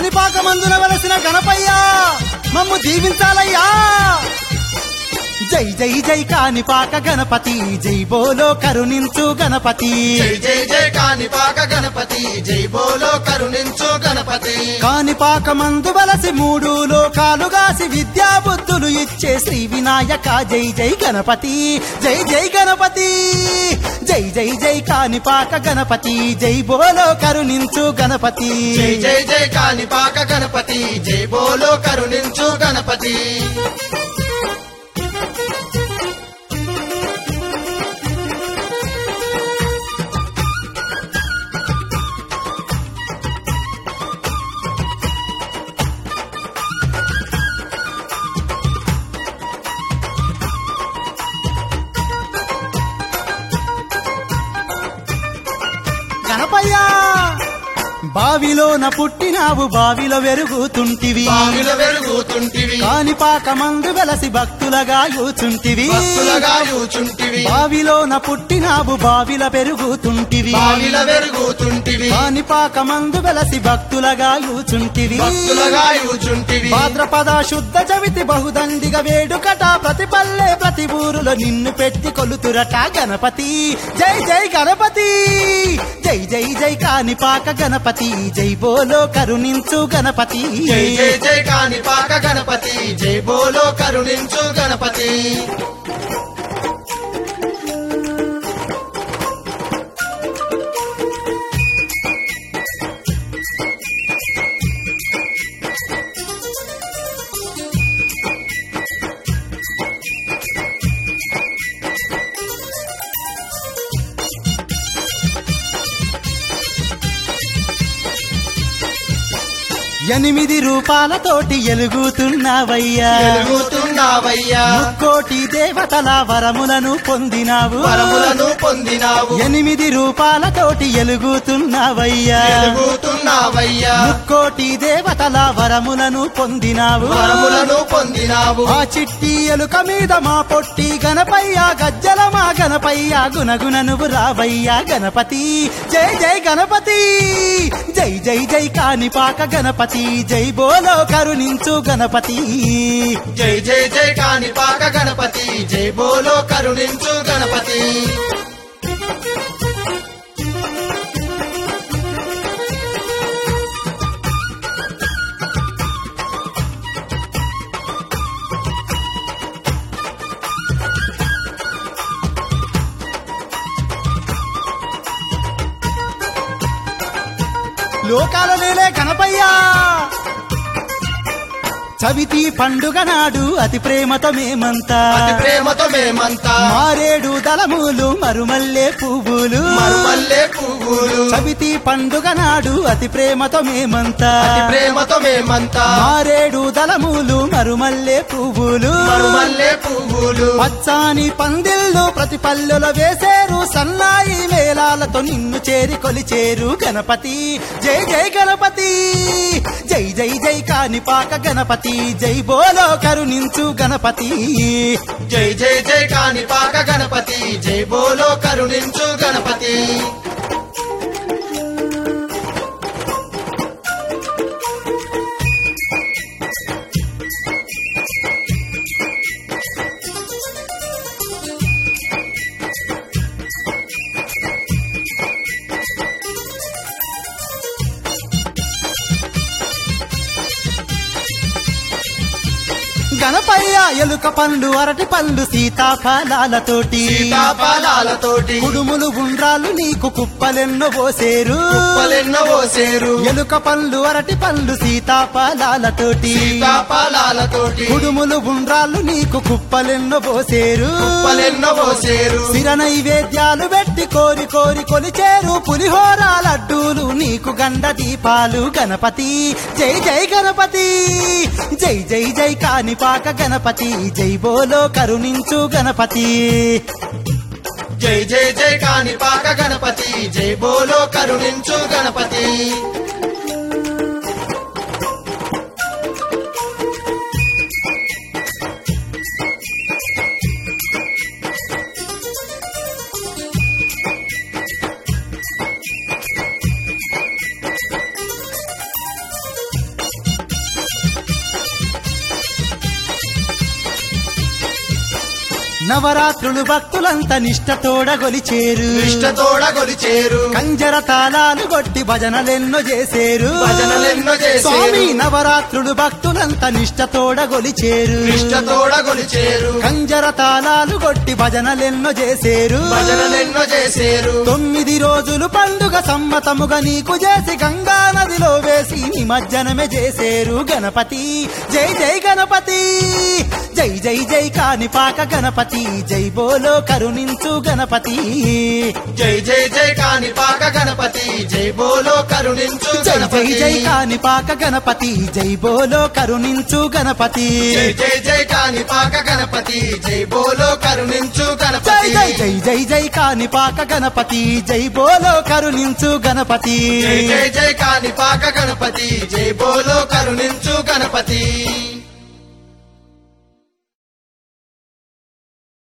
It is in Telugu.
కాణిపాకమందున వెలసిన గణపయ్యా మమ్ము దీవించాలయ్యా జై జై జై కాణిపాక గణపతి జై బోలో కరుణించు గణపతి జై జై జై కాణిపాక గణపతి జై బోలో కరుణించు గణపతి కాణిపాకమందు వెలసి మూడు లోకాలుగాసి విద్యా బుద్ధులు ఇచ్చే శ్రీ వినాయక జై జై గణపతి జై జై గణపతి జై జై జై కాణిపాక గణపతి జై బోలో కరుణించు గణపతి జై జై జై కాణిపాక గణపతి జై బోలో కరుణించు గణపతి గణపయ్యా బావిలోన పుట్టినావు బావిలో వెరుగుతుంటివి బావిలో వెలుగుతుంటివి కాణిపాకమందు వెలసి భక్తులగా యూచుంటివి భక్తులగా యూచుంటివి బావిలోన పుట్టినావు బావిల పెరుగుతుంటివి బావిలో వెలుగుతుంటివి కాణిపాకమందు వెలసి భక్తులగా యూచుంటివి భక్తులగా యూచుంటివి భాద్రపద శుద్ధ చవితి బహుదండిగా వేడుకట ప్రతి పల్లె ప్రతి ఊరులో నిన్ను పెట్టి కొలుతురట గణపతి జై జై గణపతి జై జై జై కాణిపాక గణపతి జై బోలో కరుణించు గణపతి జై జై జై కాణిపాక గణపతి జై బోలో కరుణించు గణపతి ఎనిమిది రూపాలతోటి ఎలుగుతున్నావయ్యా వెలుగుతున్నావయ్యా ముక్కోటి దేవతల వరములను పొందినావు వరములను పొందినావు ఎనిమిది రూపాలతోటి ఎలుగుతున్నావయ్యా వెలుగుతున్నావయ్యా ముక్కోటి దేవతల వరములను పొందినావు వరములను పొందినావు ఆ చిట్టి ఎలుక మీద మా పొట్టి గణపయ్య గజ్జల మా గణపయ్య గుణగుణ నువ్వు రావయ్యా గణపతి జై జై గణపతి జై జై జై కాణిపాక గణపతి జై బోలో కరుణించు గణపతి జై జై జై కాణిపాక గణపతి జై బోలో కరుణించు గణపతి లోకాల నేలే గణపయ్యా చవితి పండుగ నాడు అతి ప్రేమతో మేమంతా అతి ప్రేమతో మేమంతా మారేడు దళములు మరుమల్లె పువ్వులు మరుమల్లె పువ్వులు చవితి పండుగ నాడు అతి ప్రేమతో మేమంతా అతి ప్రేమతో మేమంతా మారేడు దళములు మరుమల్లె పువ్వులు మరుమల్లె పువ్వులు పచ్చాని పందిళ్ళు ప్రతి పల్లెలో వేసేరు సన్నాయి మేళాలతో నిన్ను చేరి కొలిచేరు గణపతి జై జై గణపతి జై జై జై కాణిపాక గణపతి జై బోలో కరుణించు గణపతి జై జై జై కాణిపాక గణపతి జై బోలో కరుణించు గణపతి గణపయ్య ఎలుక పండ్లు అరటి పళ్ళు సీతాఫలాలతోటి సీతాఫలాలతోటి కుడుములు గుండ్రాలు నీకు కుప్పలెన్నో పోసేరు కుప్పలెన్నో పోసేరు ఎలుక పళ్ళు అరటి పళ్ళు సీతాఫలాలతోటి సీతాఫలాలతోటి కుడుములు గుండ్రాలు నీకు కుప్పలెన్నో పోసేరు కుప్పలెన్నో పోసేరు శిర నైవేద్యాలు పెట్టి కోరి కోరి కొలిచేరు పులిహోర లడ్డూలు నీకు గండ దీపాలు గణపతి జై జై గణపతి జై జై జై కాణిపాక గణపతి జై బోలో కరుణించు గణపతి జై జై జై కాణిపాక గణపతి జై బోలో కరుణించు గణపతి నవరాత్రులు భక్తులంతా నిష్టతోడ గొలిచేరు నిష్టతోడ గొలిచేరు కంజర తాళాలు కొట్టి భజనలెన్నో చేసేరు భజనలెన్నో చేసేరు. స్వామి నవరాత్రులు భక్తులంతా నిష్టతోడ గొలిచేరు నిష్టతోడ గొలిచేరు కంజర తాళాలు కొట్టి భజనలెన్నో చేసేరు భజనలెన్నో చేసేరు 9 రోజులు పండుగ సమ్మతముగా నీకు చేసి గంగా నదిలో వేసి నిమజ్జనమే చేసేరు గణపతి జై జై గణపతి జై జై జై కాణిపాక గణపతి జై బోలో కరుణించు గణపతి జై జై జై కాణిపాక గణపతి జై బోలో కరుణించు జై జై గణపతి జై కాణిపాక గణపతి జై బోలో కరుణించు గణపతి జై జై జై కాణిపాక గణపతి జై బోలో కరుణించు జై గణపతి జై జై జై జై కాణిపాక గణపతి జై బోలో కరుణించు గణపతి జై జై జై కాణిపాక గణపతి జై బోలో కరుణించు గణపతి